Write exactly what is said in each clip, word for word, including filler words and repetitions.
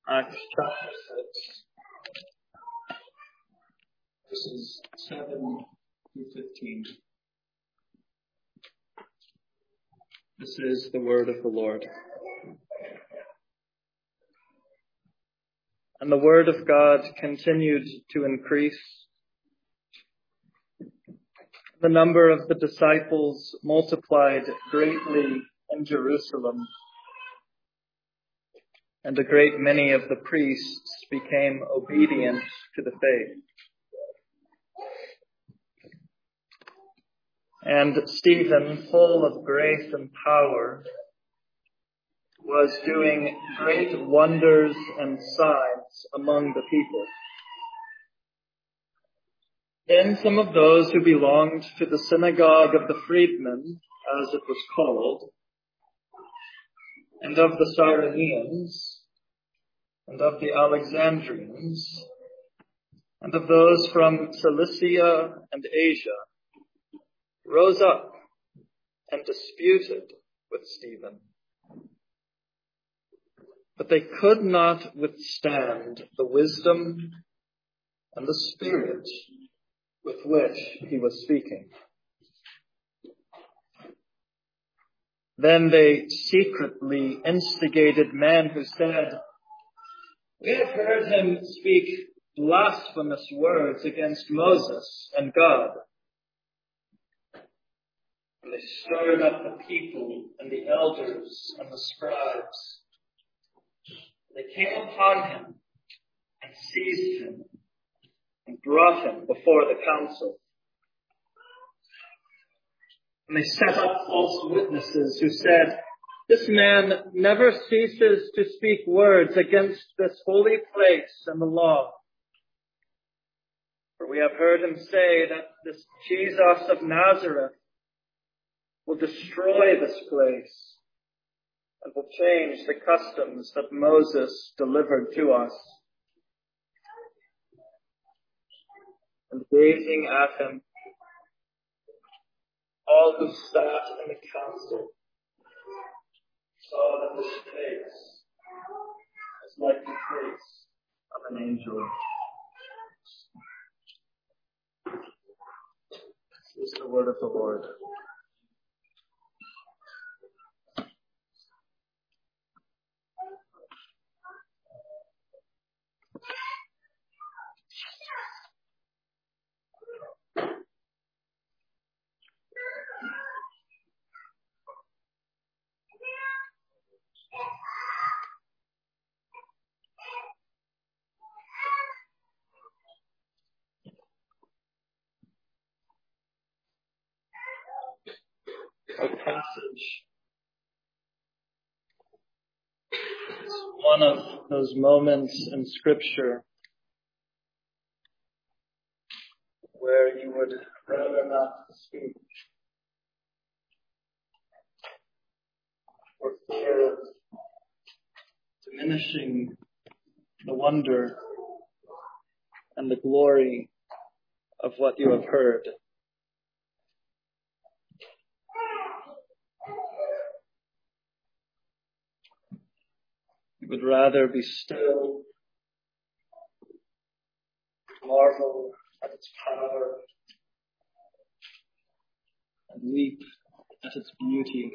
Acts chapter six, verses seven through fifteen. This is the word of the Lord. And the word of God continued to increase. The number of the disciples multiplied greatly in Jerusalem, and a great many of the priests became obedient to the faith. And Stephen, full of grace and power, was doing great wonders and signs among the people. Then some of those who belonged to the synagogue of the freedmen, as it was called, and of the Cyrenians, and of the Alexandrians, and of those from Cilicia and Asia, rose up and disputed with Stephen. But they could not withstand the wisdom and the spirit with which he was speaking. Then they secretly instigated men who said, "We have heard him speak blasphemous words against Moses and God." And they stirred up the people and the elders and the scribes. They came upon him and seized him and brought him before the council. And they set up false witnesses who said, "This man never ceases to speak words against this holy place and the law. For we have heard him say that this Jesus of Nazareth will destroy this place and will change the customs that Moses delivered to us." And gazing at him, all who sat in the council saw that his face was like the face of an angel. This is the word of the Lord. Our passage is one of those moments in Scripture where you would rather not speak for fear of diminishing the wonder and the glory of what you have heard. You would rather be still, marvel at its power, and weep at its beauty.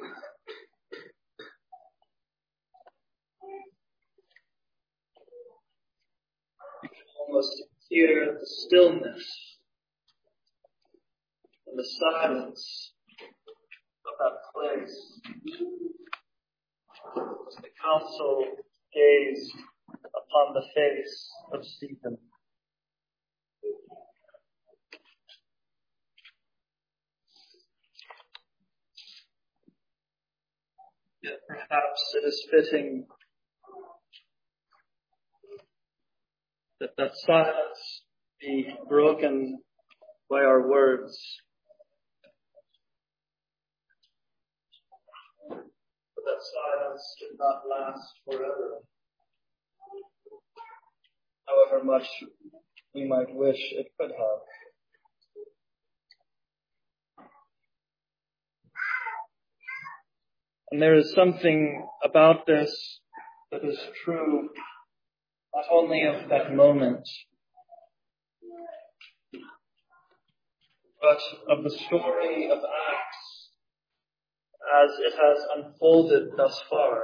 You can almost hear the stillness and the silence of that place as the council gazed upon the face of Stephen. Yet perhaps it is fitting that that silence be broken by our words. But that silence did not last forever, however much we might wish it could have. And there is something about this that is true not only of that moment, but of the story of Acts as it has unfolded thus far.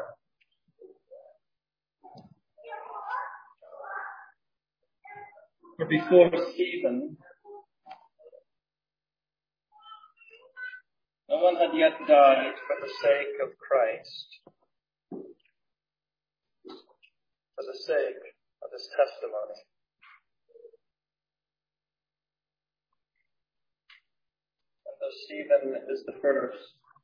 For before Stephen, no one had yet died for the sake of Christ, for the sake of his testimony. And though Stephen is the first,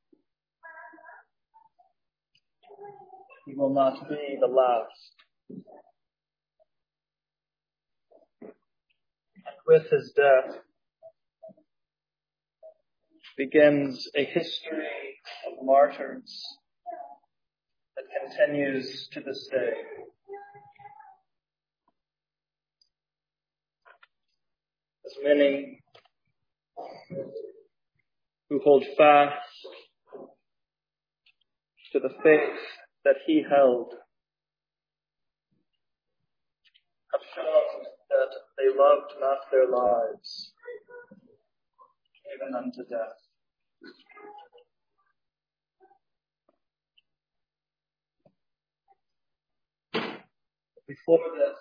he will not be the last. And with his death begins a history of martyrs that continues to this day. As many who hold fast to the faith that he held have shown that they loved not their lives, even unto death. Before this,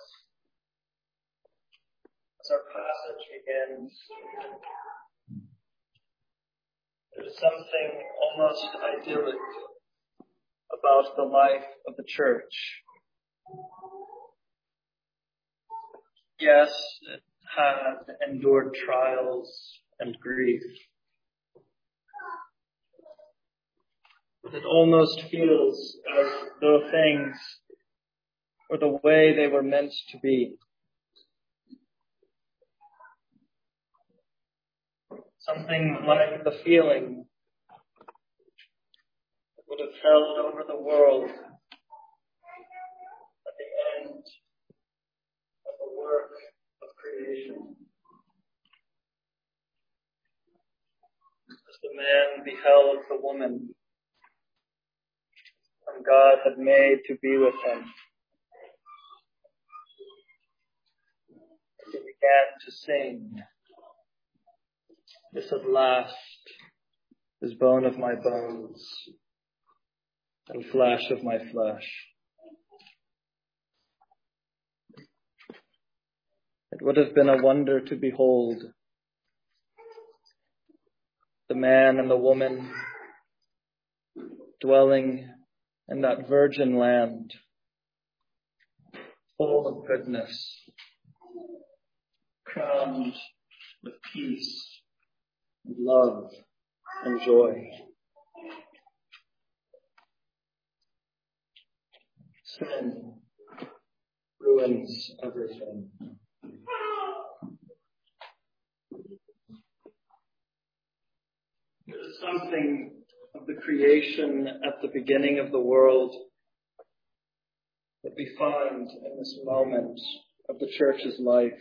as our passage begins, there's something almost idyllic about the life of the church. Yes, it had endured trials and grief. It almost feels as though things were the way they were meant to be. Something like the feeling that would have held over the world at the end of the work of creation. As the man beheld the woman whom God had made to be with him, he began to sing, "This at last is bone of my bones and flesh of my flesh." It would have been a wonder to behold the man and the woman dwelling in that virgin land, full of goodness, crowned with peace and love and joy. Sin ruins everything. There is something of the creation at the beginning of the world that we find in this moment of the church's life.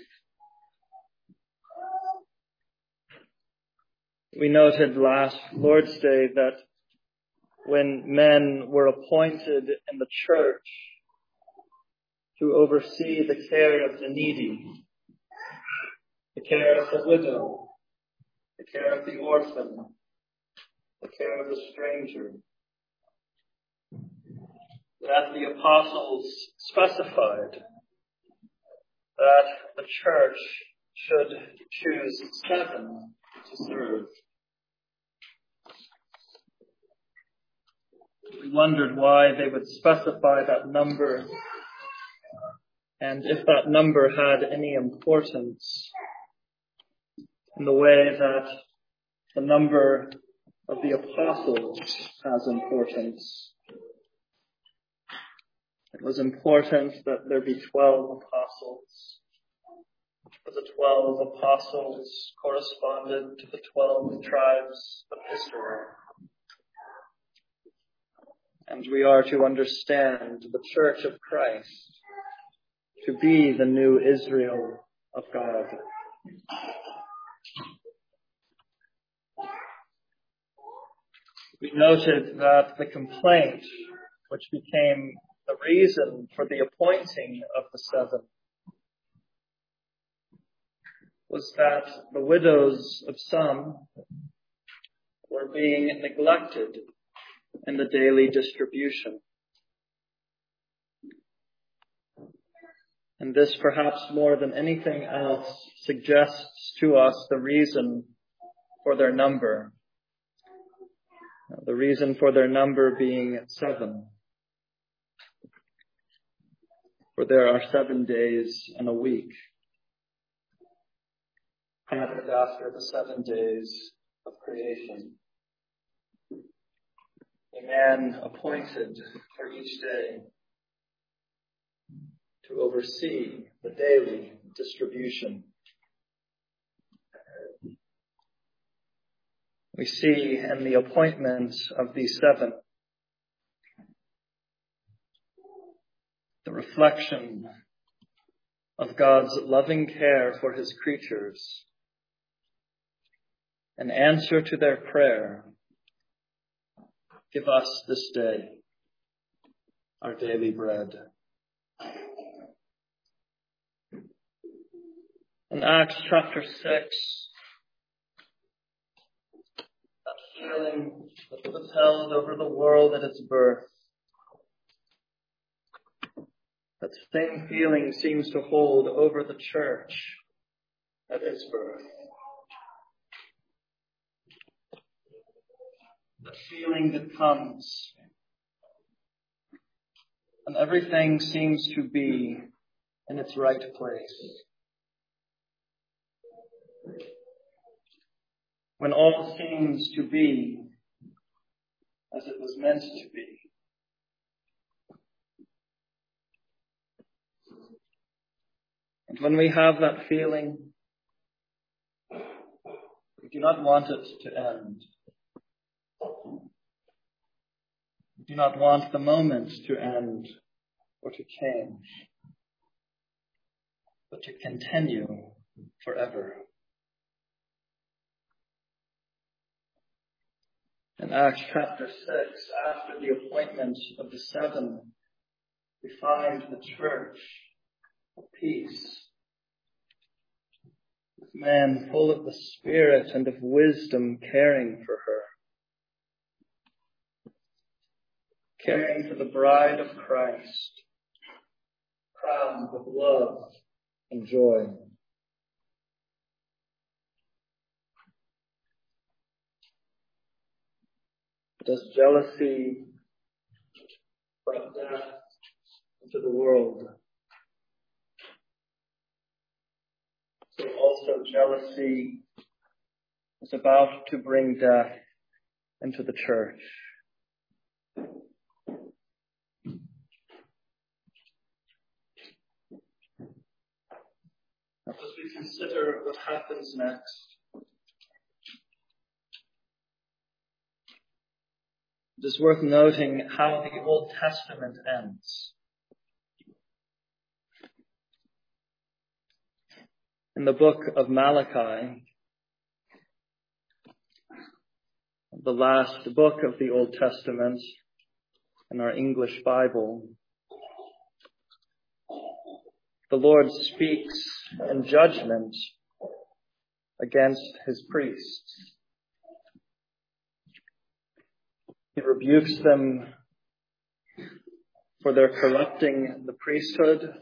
We noted last Lord's Day that when men were appointed in the church to oversee the care of the needy, the care of the widow, the care of the orphan, the care of the stranger, that the apostles specified that the church should choose seven to serve. We wondered why they would specify that number, and if that number had any importance in the way that the number of the apostles has importance. It was important that there be twelve apostles, for the twelve apostles corresponded to the twelve tribes of Israel. And we are to understand the Church of Christ to be the new Israel of God. We noted that the complaint, which became the reason for the appointing of the seven was that the widows of some were being neglected in the daily distribution. And this, perhaps more than anything else, suggests to us the reason for their number. The reason for their number being seven. For there are seven days in a week, patterned after the seven days of creation. A man appointed for each day to oversee the daily distribution. We see in the appointment of these seven the reflection of God's loving care for his creatures, an answer to their prayer, "Give us this day our daily bread." In Acts chapter six, that feeling that was held over the world at its birth, that same feeling seems to hold over the church at its birth. The feeling that comes and everything seems to be in its right place. When all seems to be as it was meant to be. And when we have that feeling, we do not want it to end. We do not want the moment to end or to change, but to continue forever. In Acts chapter six, after the appointment of the seven, we find the church at peace, with men full of the Spirit and of wisdom caring for her, caring for the bride of Christ, crowned with love and joy. But as jealousy brought death into the world, so also jealousy is about to bring death into the church. As we consider what happens next, it is worth noting how the Old Testament ends. In the book of Malachi, the last book of the Old Testament in our English Bible, the Lord speaks in judgment against his priests. He rebukes them for their corrupting the priesthood.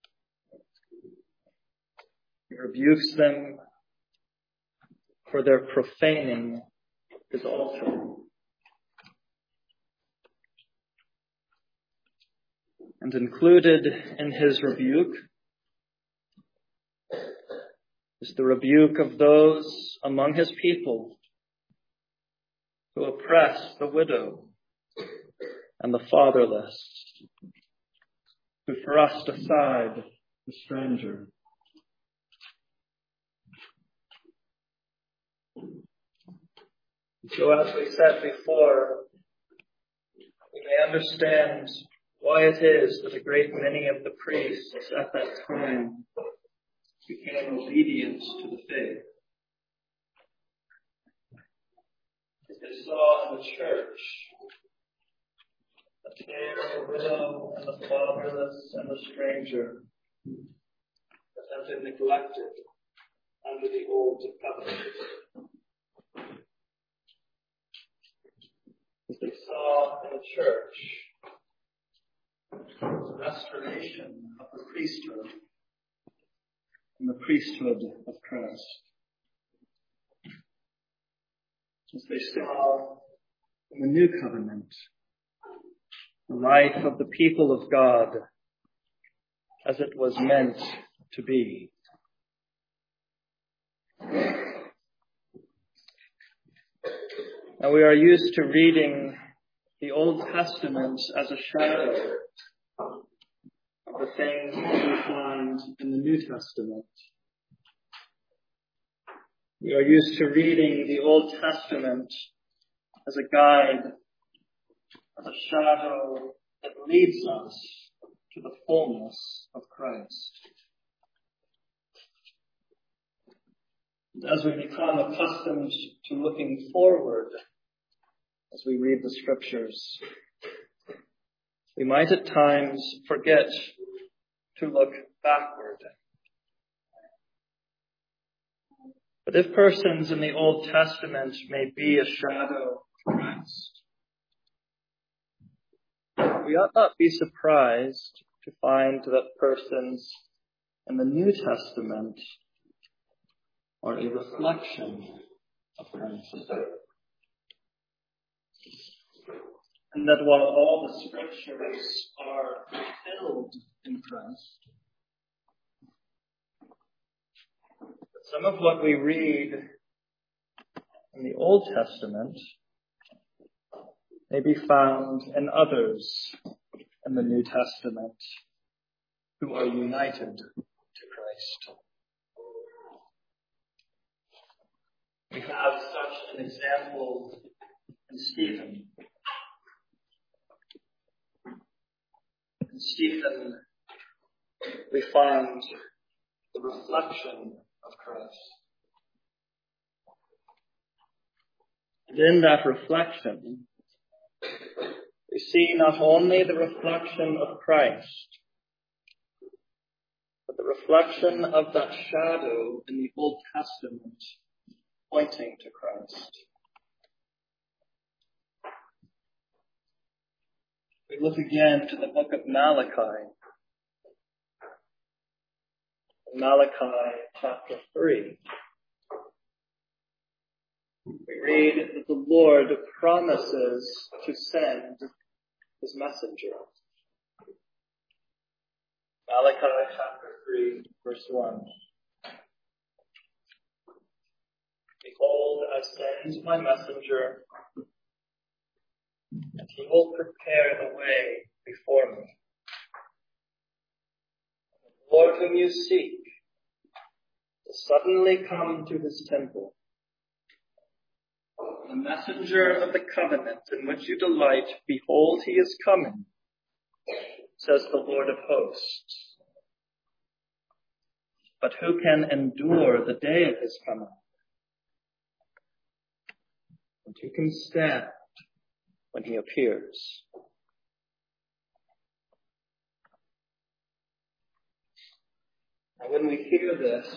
He rebukes them for their profaning his altar. And included in his rebuke is the rebuke of those among his people who oppress the widow and the fatherless, who thrust aside the stranger. So as we said before, we may understand why it is that a great many of the priests at that time became obedient to the faith. They saw in the church a care of the widow and the fatherless and the stranger that have been neglected under the old covenant. As they saw in the church, the restoration of the priesthood and the priesthood of Christ. As they saw in the new covenant, the life of the people of God as it was meant to be. Now we are used to reading the Old Testament as a shadow of the things we find in the New Testament. We are used to reading the Old Testament as a guide, as a shadow that leads us to the fullness of Christ. And as we become accustomed to looking forward as we read the Scriptures, we might at times forget to look backward. But if persons in the Old Testament may be a shadow of Christ, we ought not be surprised to find that persons in the New Testament are a reflection of Christ. And that while all the Scriptures are fulfilled in Christ, some of what we read in the Old Testament may be found in others in the New Testament who are united to Christ. We have such an example in Stephen. In Stephen, we find the reflection of Christ. And in that reflection, we see not only the reflection of Christ, but the reflection of that shadow in the Old Testament pointing to Christ. We look again to the book of Malachi. Malachi chapter three. We read that the Lord promises to send his messenger. Malachi chapter three, verse one. Behold, I send my messenger, and he will prepare the way before me. The Lord whom you seek will suddenly come to his temple. The messenger of the covenant in which you delight, behold, he is coming, says the Lord of hosts. But who can endure the day of his coming? And who can stand when he appears? And when we hear this,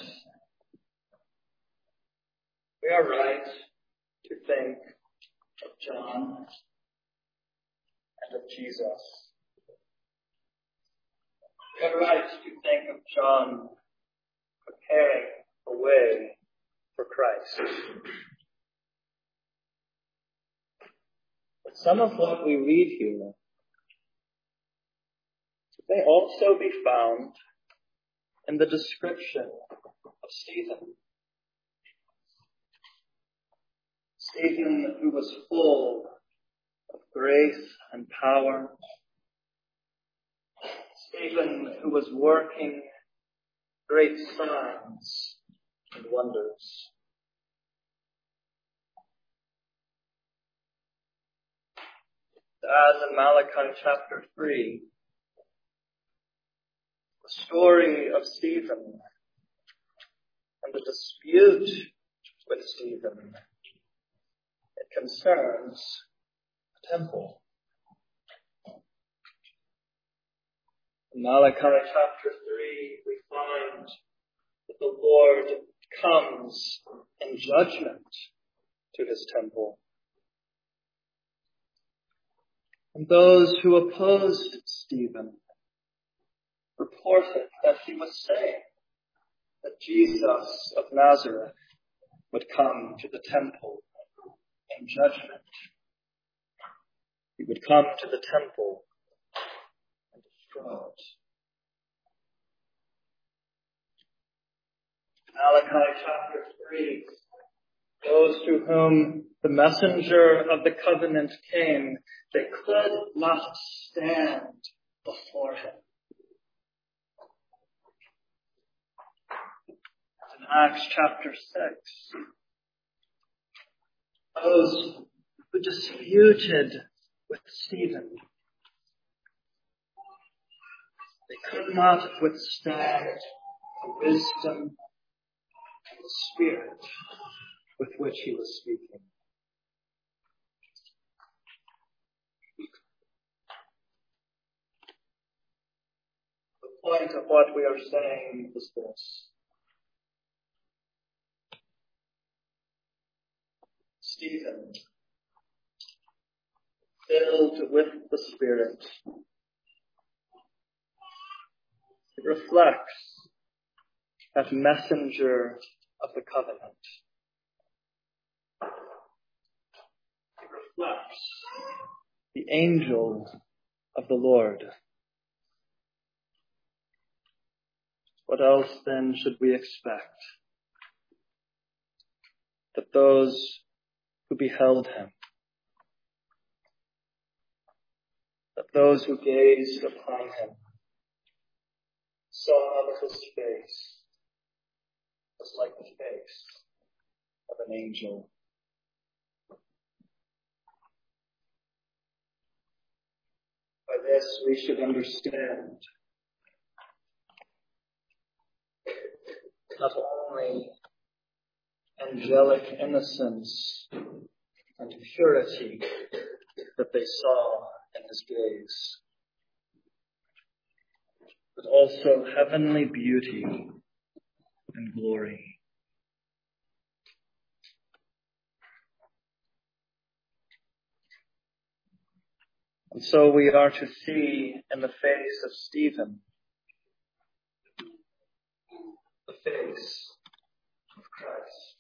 we are right to think of John and of Jesus. We are right to think of John preparing the way for Christ. But some of what we read here may also be found in the description of Stephen. Stephen, who was full of grace and power. Stephen, who was working great signs and wonders. As in Malachi chapter three, the story of Stephen and the dispute with Stephen, it concerns the temple. In Malachi chapter three, we find that the Lord comes in judgment to his temple. And those who opposed Stephen reported that he was saying that Jesus of Nazareth would come to the temple in judgment. He would come to the temple and destroy it. Malachi chapter three, those to whom the messenger of the covenant came, they could not stand before him. In Acts chapter six, those who disputed with Stephen, they could not withstand the wisdom and the spirit with which he was speaking. The point of what we are saying is this. Stephen, filled with the Spirit, it reflects that messenger of the covenant. It reflects the angel of the Lord. What else then should we expect? That those who beheld him, that those who gazed upon him saw that his face was like the face of an angel. By this we should understand not only angelic innocence and purity that they saw in his gaze, but also heavenly beauty and glory. And so we are to see in the face of Stephen the face of Christ.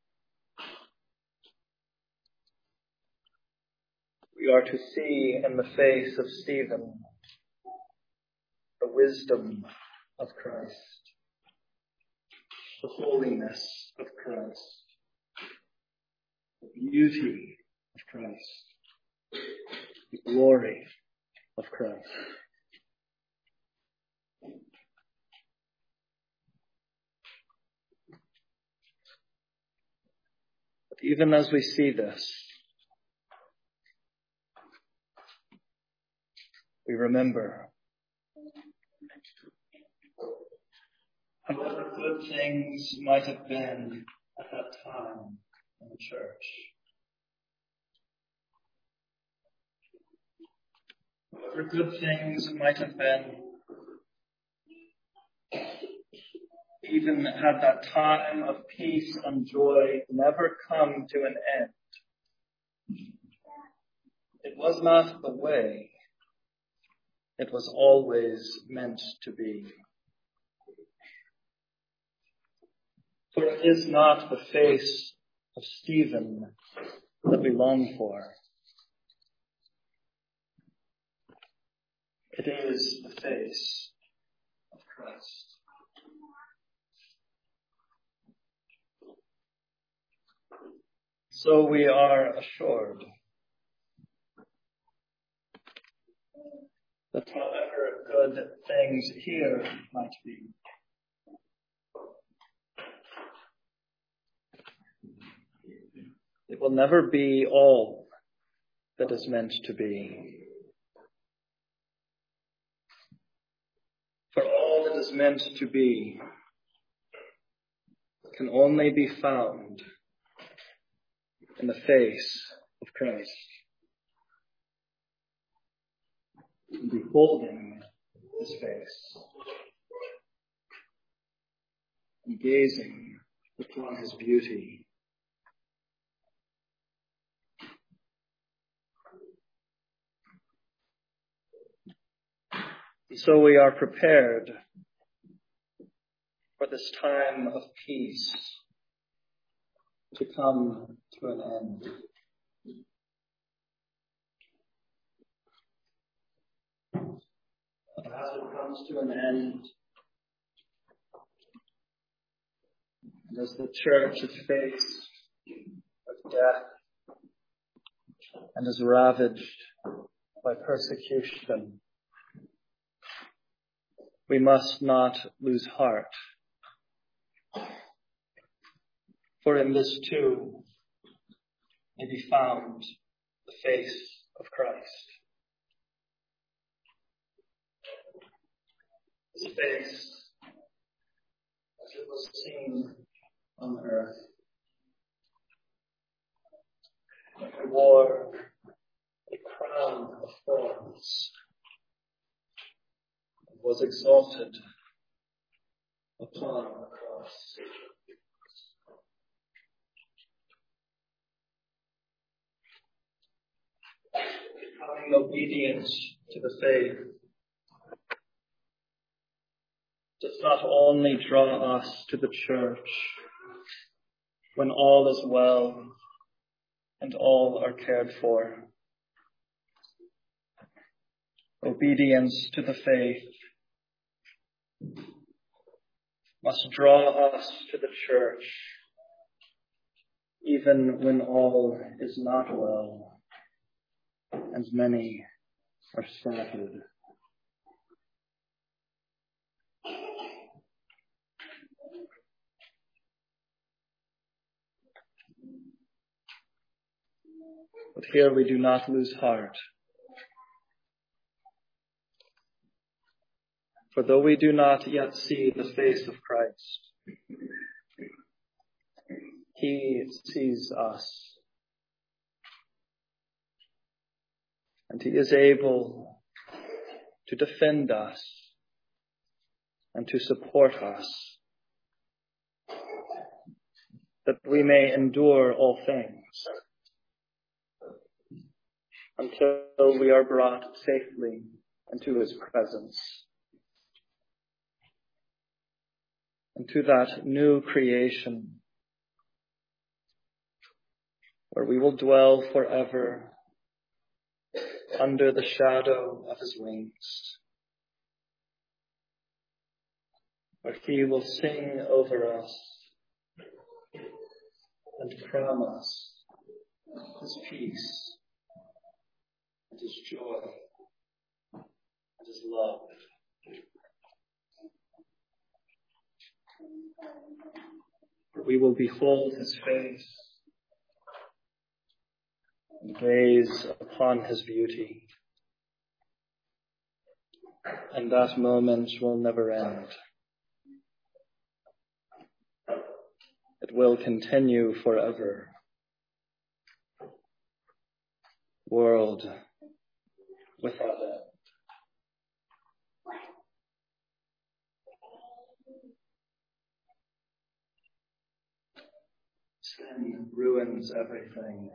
We are to see in the face of Stephen the wisdom of Christ, the holiness of Christ, the beauty of Christ, the glory of Christ. But even as we see this, we remember however good things might have been at that time in the church, however good things might have been, even had that time of peace and joy never come to an end, it was not the way it was always meant to be. For it is not the face of Stephen that we long for. It is the face of Christ. So we are assured that however good things here might be, it will never be all that is meant to be. For all that is meant to be can only be found in the face of Christ. And beholding the his face, and gazing upon his beauty. And so we are prepared for this time of peace to come to an end. And as it comes to an end, and as the church is faced with death and is ravaged by persecution, we must not lose heart. For in this too may be found the face of Christ. His face as it was seen on earth. He wore a crown of thorns and was exalted upon a cross. Having obedience to the faith does not only draw us to the church when all is well and all are cared for. Obedience to the faith must draw us to the church even when all is not well and many are scattered. But here we do not lose heart. For though we do not yet see the face of Christ, he sees us. And he is able to defend us and to support us, that we may endure all things until we are brought safely into his presence, into that new creation where we will dwell forever under the shadow of his wings, where he will sing over us and crown us his peace and his joy and his love. For we will behold his face and gaze upon his beauty, and that moment will never end. It will continue forever. World without end. Sin ruins everything.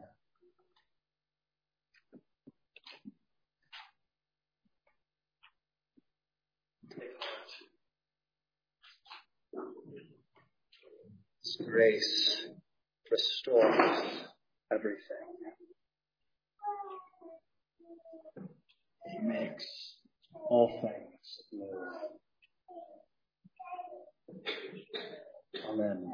His grace restores everything. He makes all things new. Amen.